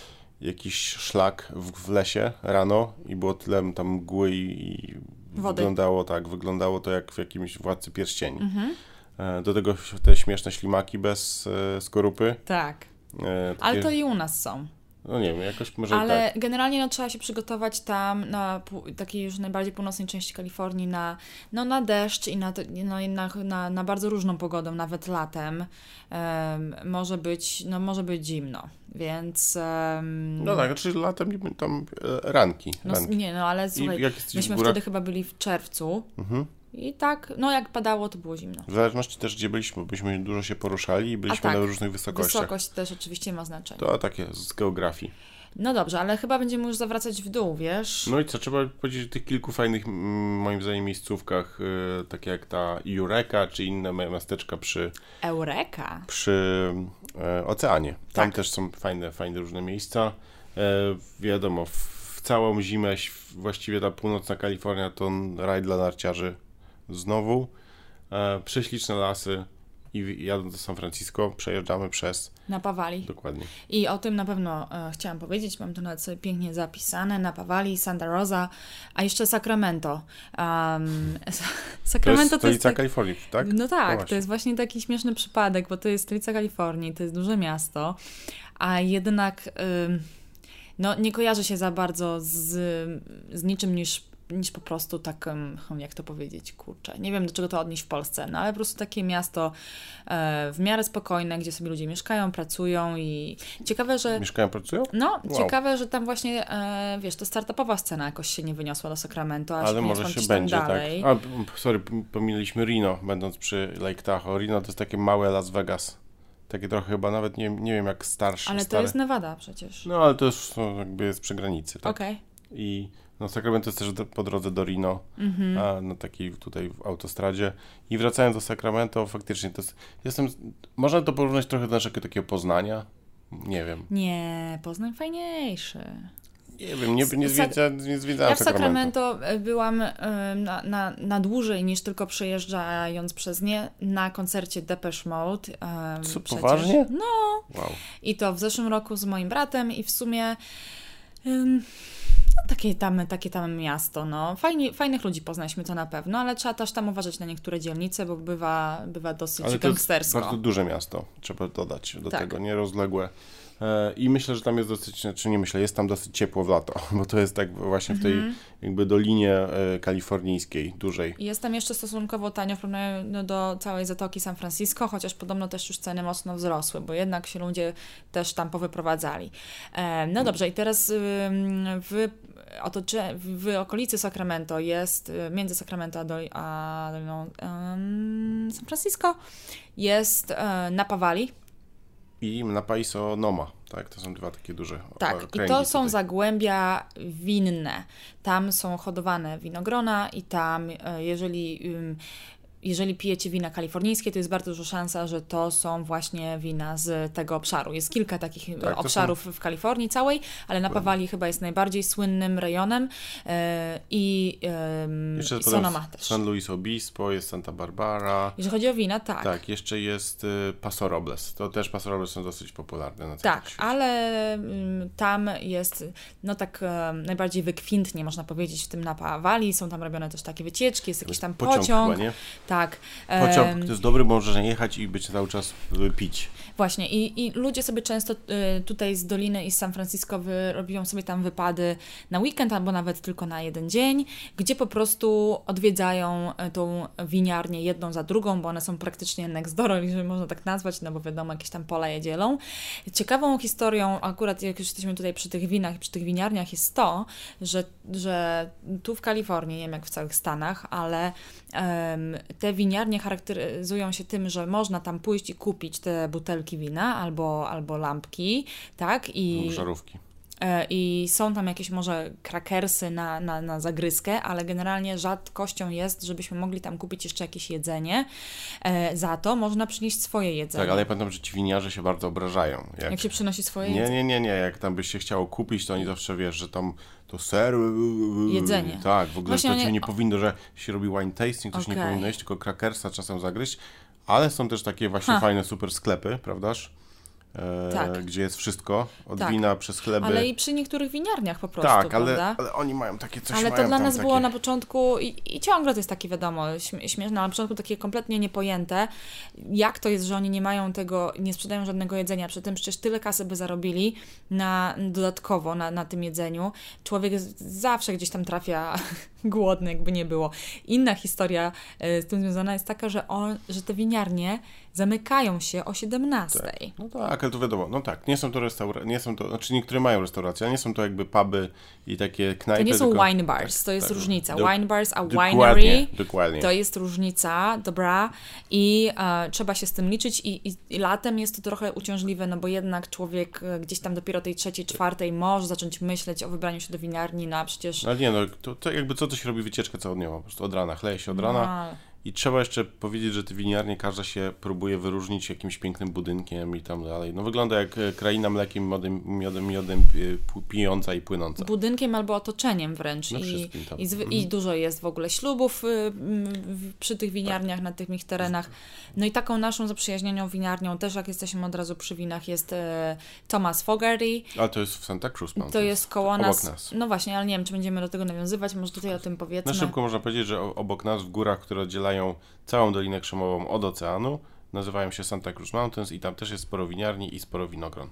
jakiś szlak w, w lesie rano i było tyle tam mgły i, i wyglądało tak, wyglądało to jak w jakimś Władcy Pierścieni. Mhm. Do tego te śmieszne ślimaki bez e, skorupy. Tak, e, takie... ale to i u nas są. No nie wiem, jakoś może Ale tak. generalnie no, trzeba się przygotować tam na pół, takiej już najbardziej północnej części Kalifornii na, no, na deszcz i na, no, i na, na, na bardzo różną pogodę, nawet latem. Um, może być, no może być zimno, więc... Um, no tak, znaczy latem tam e, ranki. No, ranki. Nie, no ale słuchaj, myśmy wtedy chyba byli w czerwcu. Mhm. I tak, no jak padało, to było zimno. W zależności też, gdzie byliśmy, bo byśmy dużo się poruszali i byliśmy tak, na różnych wysokościach. Wysokość też oczywiście ma znaczenie. To takie z geografii. No dobrze, ale chyba będziemy już zawracać w dół, wiesz? No i co, trzeba powiedzieć o tych kilku fajnych, moim zdaniem, miejscówkach, yy, takie jak ta Eureka, czy inne miasteczka przy... Eureka? Przy yy, oceanie. Tam tak. też są fajne, fajne różne miejsca. Yy, wiadomo, w, w całą zimę właściwie ta północna Kalifornia to raj dla narciarzy. Znowu e, prześliczne lasy i jadąc do San Francisco przejeżdżamy przez... Napawali. Dokładnie. I o tym na pewno e, chciałam powiedzieć, mam to nawet sobie pięknie zapisane. Napawali, Santa Rosa, a jeszcze Sacramento. Um, Sacramento to jest stolica to jest, Kalifornii, tak? No tak, no to jest właśnie taki śmieszny przypadek, bo to jest stolica Kalifornii, to jest duże miasto, a jednak y, no, nie kojarzy się za bardzo z, z niczym niż niż po prostu tak, jak to powiedzieć, kurczę, nie wiem do czego to odnieść w Polsce, no ale po prostu takie miasto e, w miarę spokojne, gdzie sobie ludzie mieszkają, pracują i ciekawe, że... Mieszkają, pracują? No, wow. Ciekawe, że tam właśnie, e, wiesz, to startupowa scena jakoś się nie wyniosła do Sacramento, a ale się może się będzie, dalej. tak. A, sorry, pominęliśmy Reno, będąc przy Lake Tahoe. Reno to jest takie małe Las Vegas. Takie trochę chyba nawet, nie, nie wiem jak starsze. Ale stare. to jest Nevada przecież. No, ale to już no, jakby jest przy granicy, tak? Okej. Okay. I no Sacramento jest też do, po drodze do Reno, mm-hmm. a, na takiej tutaj w autostradzie. I wracając do Sacramento, faktycznie to jest, jestem, można to porównać trochę do naszego takiego Poznania? Nie wiem. Nie, Poznań fajniejszy. Nie wiem, nie, nie, zwiedza, nie zwiedzałem Ja w Sacramento. Sacramento byłam y, na, na, na dłużej niż tylko przejeżdżając przez nie na koncercie Depeche Mode. Y, Co, przecież. poważnie? No. Wow. I to w zeszłym roku z moim bratem i w sumie... Y, No, takie tam, takie tam miasto, no. Fajnie, fajnych ludzi poznaliśmy, to na pewno, ale trzeba też tam uważać na niektóre dzielnice, bo bywa, bywa dosyć ale gangstersko. To jest bardzo duże miasto, trzeba dodać do tak. tego, nierozległe. I myślę, że tam jest dosyć, czy nie myślę, jest tam dosyć ciepło w lato, bo to jest tak właśnie w tej Mhm. jakby dolinie kalifornijskiej, dużej. Jest tam jeszcze stosunkowo tanio w porównaniu do całej Zatoki San Francisco, chociaż podobno też już ceny mocno wzrosły, bo jednak się ludzie też tam powyprowadzali. E, no dobrze, i teraz ym, w, otoczy, w okolicy Sacramento jest, między Sacramento a, Doli, a Doliną ym, San Francisco jest e, Napa Valley. I Napa i Sonoma, tak? To są dwa takie duże Tak, okręgi i to są tutaj. zagłębia winne. Tam są hodowane winogrona i tam, e, jeżeli, ym, jeżeli pijecie wina kalifornijskie, to jest bardzo duża szansa, że to są właśnie wina z tego obszaru. Jest kilka takich Tak, to obszarów są- w Kalifornii całej, ale Napa Valley chyba jest najbardziej słynnym rejonem e, i e, Jeszcze i potem Sonoma też. San Luis Obispo, jest Santa Barbara. Jeżeli chodzi o wina, tak. Tak, jeszcze jest y, Paso Robles. To też Paso Robles są dosyć popularne na całym Tak, świecie. ale mm, tam jest, no tak e, najbardziej wykwintnie, można powiedzieć, w tym Napa Valley. Są tam robione też takie wycieczki, jest jakiś tam Pociąg, pociąg. chyba, nie? Tak. Pociąg, em, to jest dobry, bo możesz jechać i być cały czas y, pić. Właśnie i, i ludzie sobie często y, tutaj z Doliny i z San Francisco wy, robią sobie tam wypady na weekend albo nawet tylko na jeden dzień, gdzie po prostu odwiedzają y, tą winiarnię jedną za drugą, bo one są praktycznie next door, jeżeli można tak nazwać, no bo wiadomo, jakieś tam pola je dzielą. Ciekawą historią, akurat jak już jesteśmy tutaj przy tych winach, przy tych winiarniach, jest to, że, że tu w Kalifornii, nie wiem jak w całych Stanach, ale em, te winiarnie charakteryzują się tym, że można tam pójść i kupić te butelki wina albo, albo lampki, tak? I, Żarówki. e, I są tam jakieś może krakersy na, na, na zagryzkę, ale generalnie rzadkością jest, żebyśmy mogli tam kupić jeszcze jakieś jedzenie. E, za to można przynieść swoje jedzenie. Tak, ale ja pamiętam, że ci winiarze się bardzo obrażają. Jak, Jak się przynosi swoje nie, jedzenie? nie, nie, nie. Jak tam byś się chciało kupić, to oni zawsze, wiesz, że tam to ser... Jedzenie. Tak, w ogóle Właśnie to oni- ci nie powinno, że się robi wine tasting, to się nie Okej. powinno jeść, tylko krakersa czasem zagryźć. Ale są też takie właśnie Ha. fajne super sklepy, prawdaż? E, Tak. Gdzie jest wszystko, od Tak. wina przez chleby. Ale i przy niektórych winiarniach po prostu, tak, ale, prawda? ale oni mają takie coś, Ale to mają dla tam nas takie... było na początku i, i ciągle to jest takie wiadomo, śmie- śmieszne, ale na początku takie kompletnie niepojęte, jak to jest, że oni nie mają tego, nie sprzedają żadnego jedzenia, przy tym przecież tyle kasy by zarobili na, dodatkowo na, na tym jedzeniu. Człowiek z- zawsze gdzieś tam trafia głodny, jakby nie było. Inna historia e, z tym związana jest taka, że, on, że te winiarnie zamykają się o siedemnastej. No tak, ale to wiadomo, no tak, nie są to restauracje, nie są to, znaczy niektóre mają restauracje, ale nie są to jakby puby i takie knajpy. To nie są tylko, wine bars, to jest tak, różnica. do- Wine bars, a Dokładnie, winery dokładnie. to jest różnica, dobra, i e, trzeba się z tym liczyć i, i, i latem jest to trochę uciążliwe, no bo jednak człowiek e, gdzieś tam dopiero tej trzeciej, czwartej może zacząć myśleć o wybraniu się do winiarni, no a przecież... Ale nie, no to, to jakby co to się robi wycieczkę całodniowa, po prostu od rana, chleje się od rana. No, I trzeba jeszcze powiedzieć, że te winiarnie, każda się próbuje wyróżnić jakimś pięknym budynkiem i tam dalej. No wygląda jak e, kraina mlekiem, miodem, miodem, miodem e, pu- pijąca i płynąca. budynkiem albo otoczeniem wręcz. No I, wszystkim tam. i, zwy- Mhm. I dużo jest w ogóle ślubów y, y, w- przy tych winiarniach, na tych ich terenach. No i taką naszą zaprzyjaźnioną winiarnią, też jak jesteśmy od razu przy winach, jest e, Thomas Fogarty. Ale to jest w Santa Cruz Mountains. To jest koło obok nas. nas. No właśnie, ale nie wiem, czy będziemy do tego nawiązywać, może tutaj o tym powiedzmy. Na szybko można powiedzieć, że o- obok nas w górach, które oddzielają całą Dolinę Krzemową od oceanu, nazywają się Santa Cruz Mountains i tam też jest sporo winiarni i sporo winogron.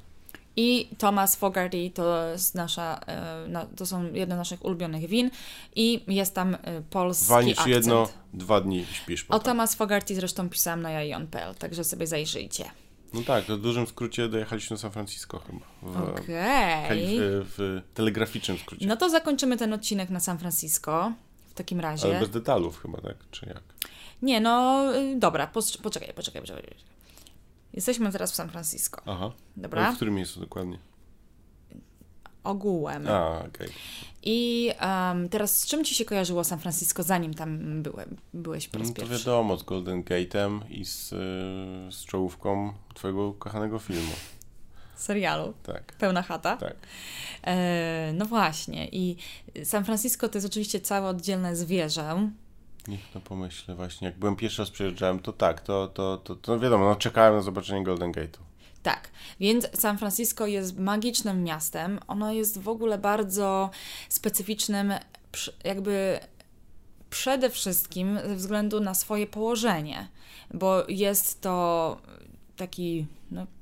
I Thomas Fogarty to jest nasza, e, na, to są jedne z naszych ulubionych win i jest tam e, polski Walniesz akcent. jedno, dwa dni śpisz O potem. Thomas Fogarty zresztą pisałam na jajon kropka p l, także sobie zajrzyjcie. No tak, to w dużym skrócie dojechaliśmy do San Francisco chyba. W, Okej. Kalif- w telegraficznym skrócie. No to zakończymy ten odcinek na San Francisco w takim razie. Ale bez detalów chyba, tak? Czy jak? Nie, no y, dobra, pos- poczekaj, poczekaj, poczekaj. Jesteśmy teraz w San Francisco, Aha. dobra? Ale w którym miejscu dokładnie? Ogółem. A, okej. I um, teraz z czym Ci się kojarzyło San Francisco, zanim tam byłem, byłeś po raz No to pierwszy? wiadomo, z Golden Gate'em i z, y, z czołówką twojego kochanego filmu. Serialu. Tak, Pełna chata. tak. E, no właśnie. I San Francisco to jest oczywiście całe oddzielne zwierzę. Niech no pomyślę właśnie, jak byłem pierwszy raz przyjeżdżałem, to tak, to, to, to, to wiadomo, no czekałem na zobaczenie Golden Gate'u. Tak, więc San Francisco jest magicznym miastem. Ono jest w ogóle bardzo specyficznym, przy- jakby przede wszystkim ze względu na swoje położenie, bo jest to taki no,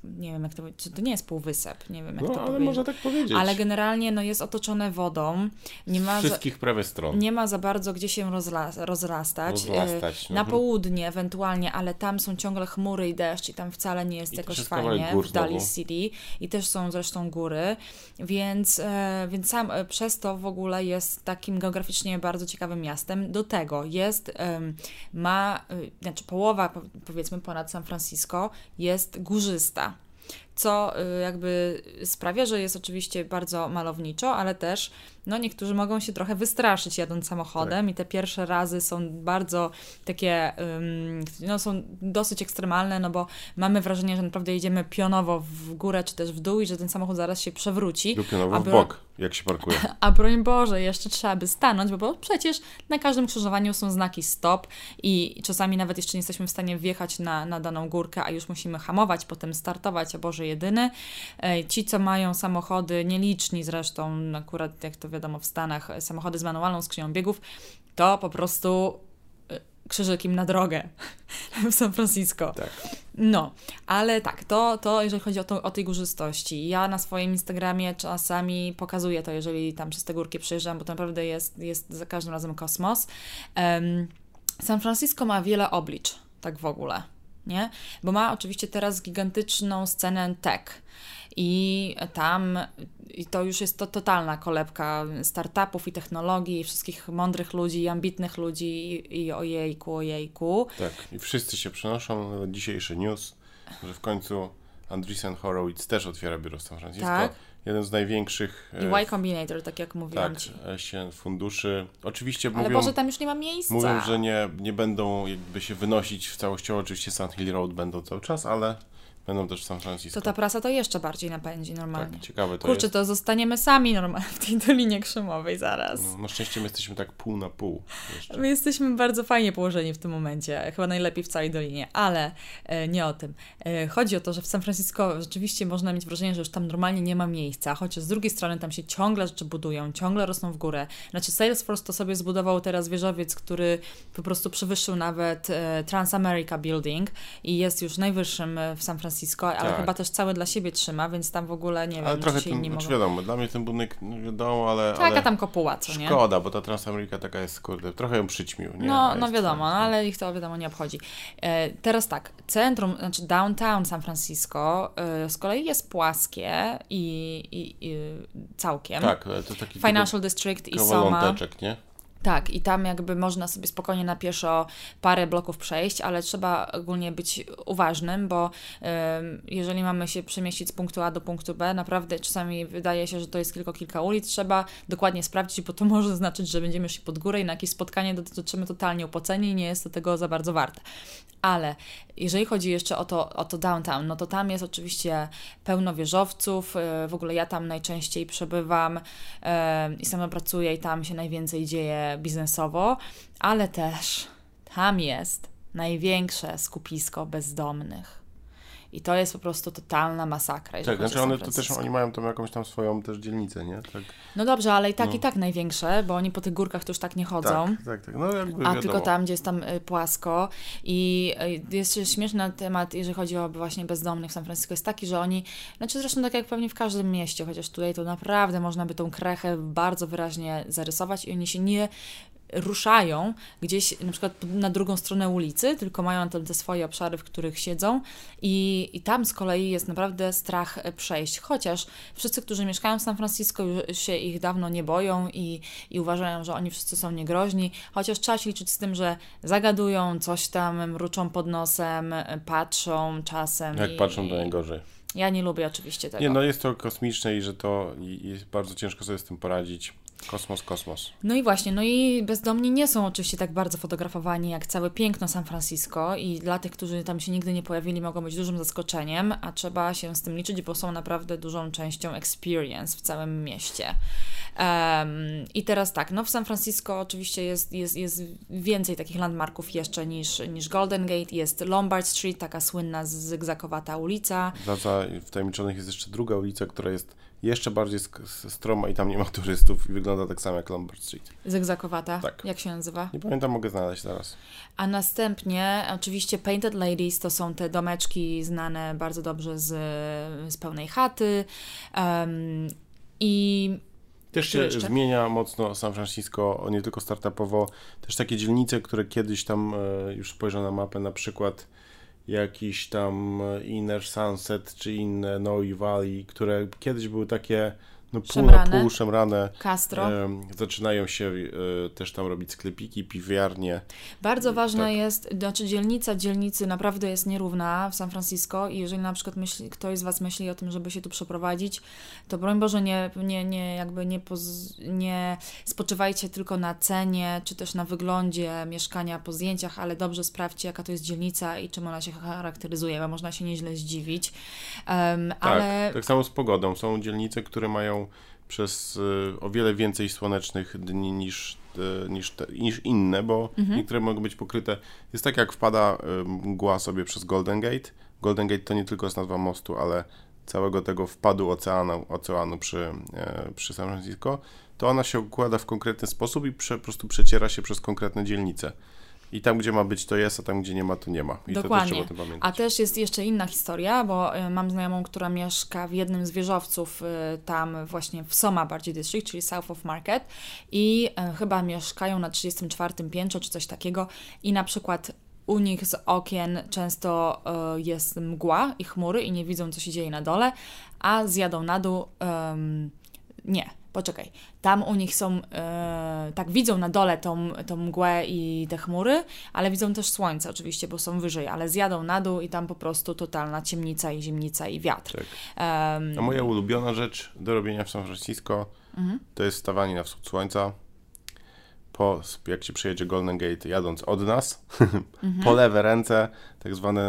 nie wiem jak to powiedzieć, to nie jest półwysep, nie wiem jak no, to ale powiedzieć. można tak powiedzieć. Ale generalnie no, jest otoczone wodą. Nie ma wszystkich za, prawych stron. Nie ma za bardzo gdzie się rozla, rozrastać. Rozrastać. Na mhm. południe ewentualnie, ale tam są ciągle chmury i deszcz i tam wcale nie jest I jakoś jest fajnie gór w Daly znowu. City i też są zresztą góry, więc, e, więc sam e, przez to w ogóle jest takim geograficznie bardzo ciekawym miastem. Do tego jest, em, ma, y, znaczy połowa po- powiedzmy ponad San Francisco jest górzysta. Co y, jakby sprawia, że jest oczywiście bardzo malowniczo, ale też no, niektórzy mogą się trochę wystraszyć jadąc samochodem tak. i te pierwsze razy są bardzo takie, ym, no są dosyć ekstremalne, no bo mamy wrażenie, że naprawdę jedziemy pionowo w górę czy też w dół i że ten samochód zaraz się przewróci. Lub pionowo aby... w bok, jak się parkuje. A broń Boże, jeszcze trzeba by stanąć, bo, bo przecież na każdym skrzyżowaniu są znaki stop i czasami nawet jeszcze nie jesteśmy w stanie wjechać na, na daną górkę, a już musimy hamować, potem startować, a Boże jedyny. Ci, co mają samochody, nieliczni zresztą, akurat jak to wiadomo w Stanach, samochody z manualną skrzynią biegów, to po prostu krzyżykiem na drogę w San Francisco. Tak. No, ale tak, to, to jeżeli chodzi o, to, o tej górzystości. Ja na swoim Instagramie czasami pokazuję to, jeżeli tam przez te górki przejeżdżam, bo to naprawdę jest, jest za każdym razem kosmos. Um, San Francisco ma wiele oblicz, tak w ogóle, nie? Bo ma oczywiście teraz gigantyczną scenę tech. I tam i to już jest to totalna kolebka startupów i technologii, i wszystkich mądrych ludzi, i ambitnych ludzi i, i ojejku, ojejku. Tak, i wszyscy się przenoszą na dzisiejszy news, że w końcu Andreessen Horowitz też otwiera biuro w San Francisco. Tak. Jeden z największych... I Y Combinator, tak jak mówiłam tak, Ci. się funduszy. Oczywiście Ale mówią... Boże, tam już nie ma miejsca. Mówią, że nie, nie będą jakby się wynosić w całościowo. Oczywiście Sand Hill Road będą cały czas, ale... Będą też w San Francisco. To ta prasa to jeszcze bardziej napędzi normalnie. Tak, ciekawe to Kurczę, jest. to zostaniemy sami normalnie w tej Dolinie Krzemowej zaraz. No, na szczęście my jesteśmy tak pół na pół. Jeszcze. My jesteśmy bardzo fajnie położeni w tym momencie. Chyba najlepiej w całej Dolinie, ale e, nie o tym. E, chodzi o to, że w San Francisco rzeczywiście można mieć wrażenie, że już tam normalnie nie ma miejsca, chociaż z drugiej strony tam się ciągle rzeczy budują, ciągle rosną w górę. Znaczy Salesforce to sobie zbudował teraz wieżowiec, który po prostu przewyższył nawet e, Transamerica Building i jest już najwyższym w San Francisco, ale tak. chyba też cały dla siebie trzyma, więc tam w ogóle nie ale wiem, trochę czy się ten, inni znaczy mogą... wiadomo, dla mnie ten budynek wiadomo, ale... Taka ale tam kopuła, co nie? Szkoda, bo ta Transamerika taka jest, kurde, trochę ją przyćmił. Nie? No, A no jest wiadomo, no, fajnie. ale ich to wiadomo nie obchodzi. E, teraz tak, centrum, znaczy downtown San Francisco e, z kolei jest płaskie i, i, i całkiem. Tak, to taki Financial District i Soma. kawaląteczek, nie? Tak, i tam jakby można sobie spokojnie na pieszo parę bloków przejść, ale trzeba ogólnie być uważnym, bo um, jeżeli mamy się przemieścić z punktu A do punktu B, naprawdę czasami wydaje się, że to jest tylko kilka ulic, trzeba dokładnie sprawdzić, bo to może znaczyć, że będziemy szli pod górę i na jakieś spotkanie dotyczymy totalnie opłaceni i nie jest to tego za bardzo warte. Ale jeżeli chodzi jeszcze o to, o to downtown, no to tam jest oczywiście pełno wieżowców, w ogóle ja tam najczęściej przebywam i sama pracuję i tam się najwięcej dzieje biznesowo, ale też tam jest największe skupisko bezdomnych. I to jest po prostu totalna masakra. Tak, znaczy one to też, oni mają tam jakąś tam swoją też dzielnicę, nie? Tak. No dobrze, ale i tak, no. i tak największe, bo oni po tych górkach to już tak nie chodzą. Tak, tak, tak. No jakby A wiadomo. tylko tam, gdzie jest tam y, płasko. I y, jeszcze śmieszny temat, jeżeli chodzi o właśnie bezdomnych w San Francisco, jest taki, że oni, znaczy zresztą tak jak pewnie w każdym mieście, chociaż tutaj to naprawdę można by tą krechę bardzo wyraźnie zarysować i oni się nie ruszają gdzieś na przykład na drugą stronę ulicy, tylko mają tam te swoje obszary, w których siedzą i, i tam z kolei jest naprawdę strach przejść. Chociaż wszyscy, którzy mieszkają w San Francisco już się ich dawno nie boją i, i uważają, że oni wszyscy są niegroźni, chociaż trzeba się liczyć z tym, że zagadują, coś tam mruczą pod nosem, patrzą czasem. Jak i, patrzą, to i... najgorzej. Ja nie lubię oczywiście tego. Nie, no jest to kosmiczne i że to i, i bardzo ciężko sobie z tym poradzić. Kosmos, kosmos. No i właśnie, no i bezdomni nie są oczywiście tak bardzo fotografowani jak całe piękno San Francisco i dla tych, którzy tam się nigdy nie pojawili, mogą być dużym zaskoczeniem, a trzeba się z tym liczyć, bo są naprawdę dużą częścią experience w całym mieście. Um, I teraz tak, no w San Francisco oczywiście jest, jest, jest więcej takich landmarków jeszcze niż, niż Golden Gate, jest Lombard Street, taka słynna zygzakowata ulica. Za, za wtajemniczonych jest jeszcze druga ulica, która jest jeszcze bardziej sk- stroma i tam nie ma turystów i wygląda tak samo jak Lombard Street. Zygzakowata? Tak. Jak się nazywa? Nie pamiętam, mogę znaleźć zaraz. A następnie oczywiście Painted Ladies to są te domeczki znane bardzo dobrze z, z pełnej chaty um, i też się jeszcze? zmienia mocno San Francisco, nie tylko startupowo, też takie dzielnice, które kiedyś tam, e, już spojrzę na mapę, na przykład jakiś tam Inner Sunset, czy inne Noe Valley, które kiedyś były takie no pół na pół szemrane. Castro. E, zaczynają się e, też tam robić sklepiki, piwiarnie. Bardzo ważna tak. jest, znaczy dzielnica dzielnicy naprawdę jest nierówna w San Francisco i jeżeli na przykład myśli, ktoś z Was myśli o tym, żeby się tu przeprowadzić, to broń Boże nie, nie, nie, jakby nie, poz, nie spoczywajcie tylko na cenie, czy też na wyglądzie mieszkania po zdjęciach, ale dobrze sprawdźcie, jaka to jest dzielnica i czym ona się charakteryzuje, bo można się nieźle zdziwić. Um, tak, ale... tak samo z pogodą. Są dzielnice, które mają przez y, o wiele więcej słonecznych dni niż, y, niż, te, niż inne, bo mhm. niektóre mogą być pokryte. Jest tak, jak wpada y, mgła sobie przez Golden Gate. Golden Gate to nie tylko jest nazwa mostu, ale całego tego wpadu oceanu, oceanu przy, y, przy San Francisco, to ona się układa w konkretny sposób i prze, po prostu przeciera się przez konkretne dzielnice. I tam, gdzie ma być, to jest, a tam, gdzie nie ma, to nie ma. I Dokładnie. To też trzeba o tym pamiętać. A też jest jeszcze inna historia, bo y, mam znajomą, która mieszka w jednym z wieżowców y, tam właśnie w Soma bardziej District, czyli South of Market i y, chyba mieszkają na trzydziestym czwartym piętrze czy coś takiego i na przykład u nich z okien często y, jest mgła i chmury i nie widzą, co się dzieje na dole, a zjadą na dół... Um, nie. Poczekaj, tam u nich są, e, tak widzą na dole tą, tą mgłę i te chmury, ale widzą też słońce oczywiście, bo są wyżej, ale zjadą na dół i tam po prostu totalna ciemnica i zimnica i wiatr. Tak. Um, A moja ulubiona rzecz do robienia w San Francisco mhm. to jest stawanie na wschód słońca. Po, jak się przejedzie Golden Gate jadąc od nas, mhm. po lewe ręce, tak zwane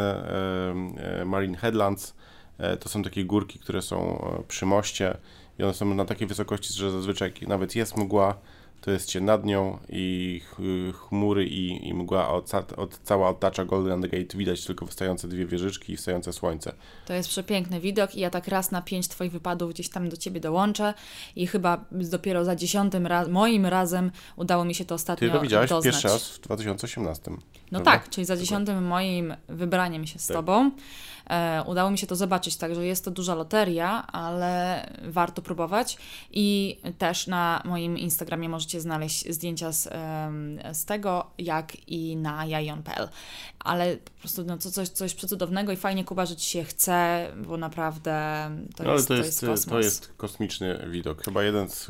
e, e, Marine Headlands, e, to są takie górki, które są przy moście. I one są na takiej wysokości, że zazwyczaj nawet jest mgła, to jest cię nad nią i ch- chmury i, i mgła od, od, cała otacza Golden Gate. Widać tylko wystające dwie wieżyczki i wstające słońce. To jest przepiękny widok i ja tak raz na pięć Twoich wypadów gdzieś tam do Ciebie dołączę i chyba dopiero za dziesiątym raz, moim razem udało mi się to ostatnio Ty to widziałaś doznać. pierwszy raz w dwa tysiące osiemnastym. No prawda? tak, czyli za dziesiątym moim wybraniem się z tak. Tobą e, udało mi się to zobaczyć, także jest to duża loteria, ale warto próbować i też na moim Instagramie możecie znaleźć zdjęcia z, e, z tego, jak i na jajon kropka p l. Ale po prostu no, to coś, coś przecudownego i fajnie, Kuba, że Ci się chce, bo naprawdę to, no, jest, ale to, to jest, jest kosmos. To jest kosmiczny widok. Chyba jeden z...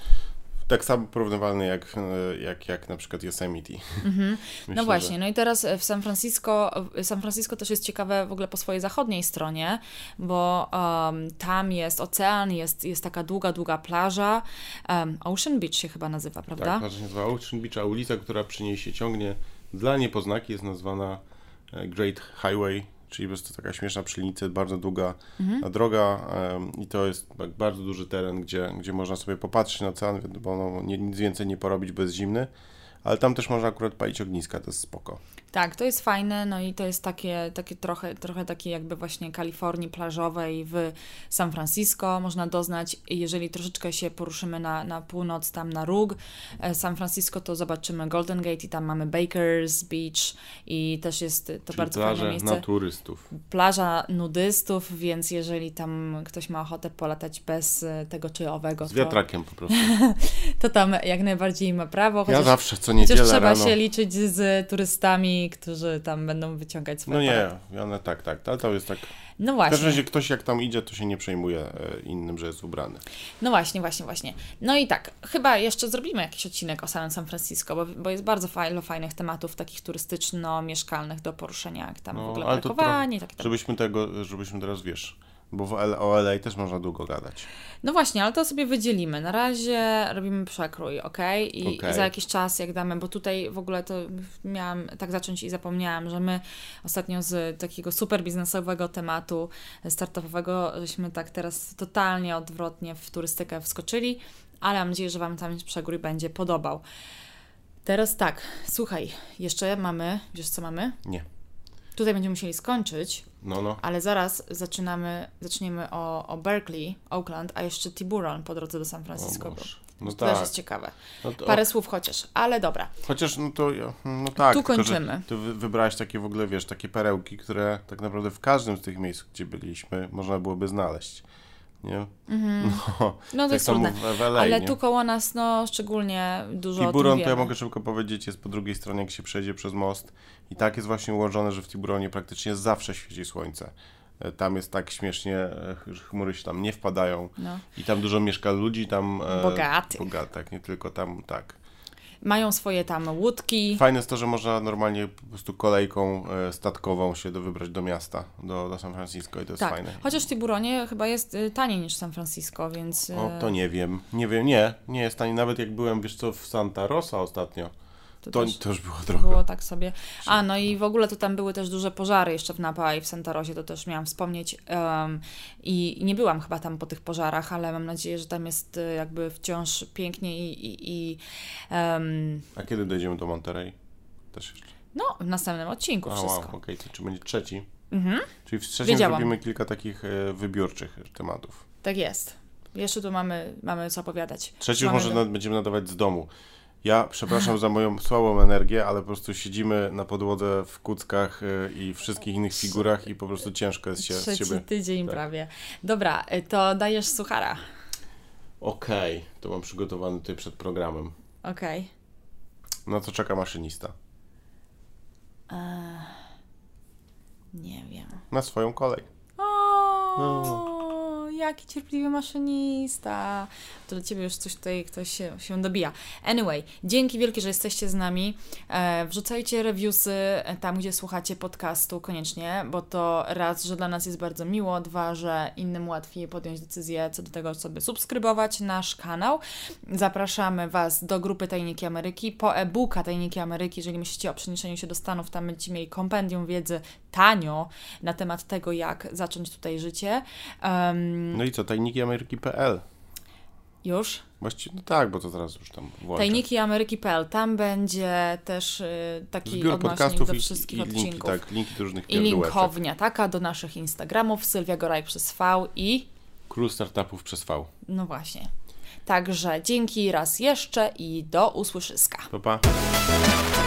Tak samo porównywalny jak, jak, jak na przykład Yosemite. Mm-hmm. Myślę, no właśnie, że... no i teraz w San Francisco, San Francisco też jest ciekawe w ogóle po swojej zachodniej stronie, bo um, tam jest ocean, jest, jest taka długa, długa plaża. Um, Ocean Beach się chyba nazywa, prawda? Tak, plaża się nazywa Ocean Beach, a ulica, która przy niej się ciągnie dla niepoznaki, jest nazwana Great Highway, czyli po prostu taka śmieszna przy linii, bardzo długa mhm. droga um, i to jest tak bardzo duży teren, gdzie, gdzie można sobie popatrzeć na ocean, bo no, nie, nic więcej nie porobić, bo jest zimny, ale tam też można akurat palić ogniska, to jest spoko. Tak, to jest fajne, no i to jest takie, takie trochę, trochę takiej jakby właśnie Kalifornii plażowej w San Francisco można doznać. Jeżeli troszeczkę się poruszymy na, na północ, tam na róg San Francisco, to zobaczymy Golden Gate i tam mamy Baker's Beach i też jest to czyli bardzo fajne miejsce. Plaża na turystów. Plaża nudystów, więc jeżeli tam ktoś ma ochotę polatać bez tego czy owego, z wiatrakiem to, po prostu. to tam jak najbardziej ma prawo. Chociaż, ja zawsze co niedzielę chociaż trzeba rano. się liczyć z turystami, którzy tam będą wyciągać swoje No nie, aparat. one tak, tak, ale to jest tak... No właśnie. W każdym razie ktoś jak tam idzie, to się nie przejmuje e, innym, że jest ubrany. No właśnie, właśnie, właśnie. No i tak, chyba jeszcze zrobimy jakiś odcinek o samym San Francisco, bo, bo jest bardzo fajno, fajnych tematów takich turystyczno-mieszkalnych do poruszenia, jak tam no, w ogóle ale parkowanie. To, tak, tak. żebyśmy tego, żebyśmy teraz, wiesz, bo w L- o L A też można długo gadać. No właśnie, ale to sobie wydzielimy. Na razie robimy przekrój, ok? I, okay. I za jakiś czas, jak damy, bo tutaj w ogóle to miałam tak zacząć i zapomniałam, że my ostatnio z takiego super biznesowego tematu startupowego, żeśmy tak teraz totalnie odwrotnie w turystykę wskoczyli, ale mam nadzieję, że Wam tam przekrój będzie podobał. Teraz tak, słuchaj, jeszcze mamy, wiesz co mamy? Nie. Tutaj będziemy musieli skończyć, No, no. ale zaraz zaczynamy, zaczniemy o, o Berkeley, Oakland, a jeszcze Tiburon po drodze do San Francisco. O Boże. No to tak. też jest ciekawe. No to, Parę słów chociaż, ale dobra. Chociaż, no to, ja- no tak. Tu tylko, że kończymy. Ty wy- wybrałaś takie w ogóle, wiesz, takie perełki, które tak naprawdę w każdym z tych miejsc, gdzie byliśmy, można byłoby znaleźć. Nie? Mhm. No, No to tak jest samo trudne. w L A, Ale nie? tu koło nas, no szczególnie dużo o tym Tiburon, to wiemy. ja mogę szybko powiedzieć, jest po drugiej stronie, jak się przejdzie przez most. I tak jest właśnie ułożone, że w Tiburonie praktycznie zawsze świeci słońce. E, Tam jest tak śmiesznie, e, że chmury się tam nie wpadają. No. I tam dużo mieszka ludzi, tam... e, Bogatych. Boga, tak, nie tylko tam, tak. Mają swoje tam łódki. Fajne jest to, że można normalnie po prostu kolejką e, statkową się do, wybrać do miasta, do, do San Francisco i to jest Tak, fajne. chociaż w Tiburonie chyba jest y, taniej niż San Francisco, więc... y, O, to nie wiem, nie wiem, nie, nie jest taniej. Nawet jak byłem, wiesz co, w Santa Rosa ostatnio, to to, też to już było drogo. było tak sobie. A, no i w ogóle to tam były też duże pożary jeszcze w Napa i w Santa Rosie, to też miałam wspomnieć. Um, i, I nie byłam chyba tam po tych pożarach, ale mam nadzieję, że tam jest y, jakby wciąż pięknie i... i, i um, A kiedy dojdziemy do Monterey? Też jeszcze. no, w następnym odcinku A, wszystko. wow, okej, to czy będzie trzeci? Mhm, Czyli w trzecim Wiedziałam. zrobimy kilka takich e, wybiórczych tematów. tak jest. Jeszcze tu mamy, mamy co opowiadać. Trzeci Mamy może do- nad, będziemy nadawać z domu. Ja przepraszam za moją słabą energię, ale po prostu siedzimy na podłodze w kuckach e, i wszystkich innych figurach i po prostu ciężko jest się z Trzeci siebie. tydzień tak. prawie. Dobra, y, to dajesz suchara. Okej, to mam przygotowany tutaj przed programem. Okej. Na co czeka maszynista? Eee, Nie wiem. Na swoją kolej. O, jaki cierpliwy maszynista. To dla Ciebie już coś tutaj ktoś się, się dobija. Anyway, dzięki wielkie, że jesteście z nami. E, wrzucajcie reviewsy tam, gdzie słuchacie podcastu koniecznie, bo to raz, że dla nas jest bardzo miło, dwa, że innym łatwiej podjąć decyzję co do tego, żeby subskrybować nasz kanał. Zapraszamy Was do grupy Tajniki Ameryki, po e-booka Tajniki Ameryki, jeżeli myślicie o przeniesieniu się do Stanów, tam będziecie mieli kompendium wiedzy tanio na temat tego, jak zacząć tutaj życie. Um, No i co, tajniki ameryki kropka p l. już? Właściwie, no tak, bo to zaraz już tam włączę. Tajniki Ameryki kropka p l. Tam będzie też y, taki Zbiór odnośnik podcastów do i, wszystkich i odcinków. linki, tak, linki do różnych I pierdółeczek. linkownia taka do naszych Instagramów, Sylwia Gorajk przez V i Król startupów przez V. no właśnie. Także dzięki raz jeszcze i do usłyszyska. Pa, pa.